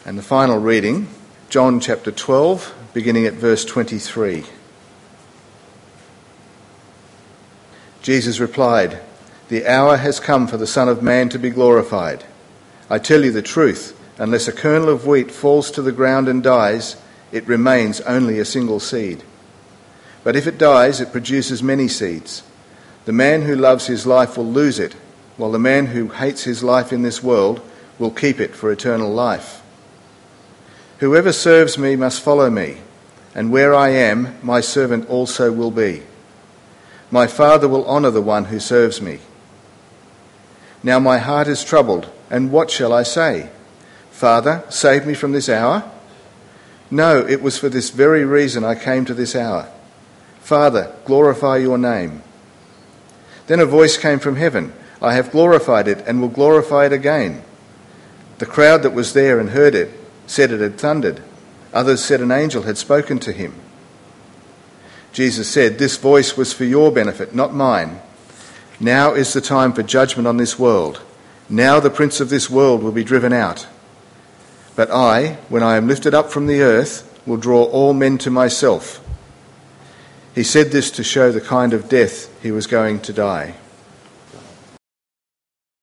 And the final reading, John chapter 12, beginning at verse 23. Jesus replied, "The hour has come for the Son of Man to be glorified. I tell you the truth, unless a kernel of wheat falls to the ground and dies, it remains only a single seed. But if it dies, it produces many seeds. The man who loves his life will lose it, while the man who hates his life in this world will keep it for eternal life. Whoever serves me must follow me, and where I am, my servant also will be. My Father will honour the one who serves me. Now my heart is troubled, and what shall I say? Father, save me from this hour? No, it was for this very reason I came to this hour. Father, glorify your name." Then a voice came from heaven, "I have glorified it and will glorify it again." The crowd that was there and heard it said it had thundered. Others said an angel had spoken to him. Jesus said, "This voice was for your benefit, not mine. Now is the time for judgment on this world. Now the prince of this world will be driven out. But I, when I am lifted up from the earth, will draw all men to myself." He said this to show the kind of death he was going to die.